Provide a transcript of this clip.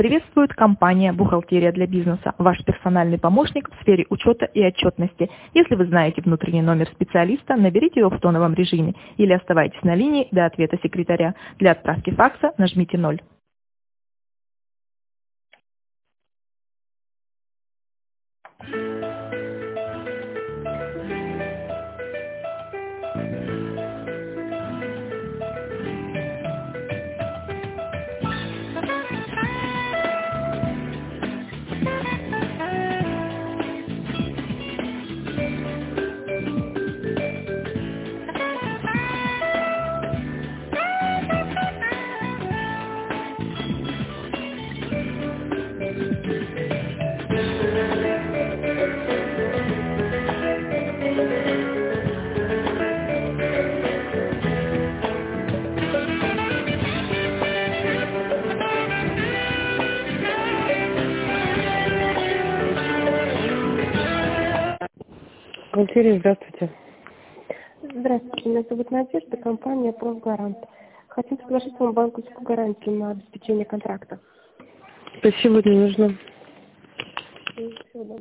Приветствует компания «Бухгалтерия для бизнеса», ваш персональный помощник в сфере учета и отчетности. Если вы знаете внутренний номер специалиста, наберите его в тоновом режиме или оставайтесь на линии до ответа секретаря. Для отправки факса нажмите 0. Бухгалтерия, здравствуйте. Здравствуйте, меня зовут Надежда, компания «Профгарант». Хотим предложить вам банковскую гарантию на обеспечение контракта. Спасибо, не нужно. Всего доброго.